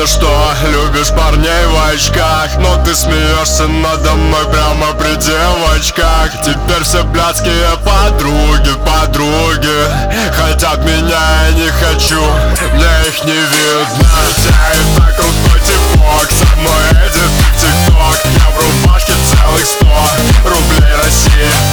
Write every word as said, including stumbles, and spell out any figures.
что любишь парней в очках, но ты смеешься надо мной прямо при девочках. Теперь все блядские подруги, подруги хотят меня, я не хочу, мне их не видно. Я и так крутой типок, со мной эдит в тикток. Я в рубашке целых сто рублей России.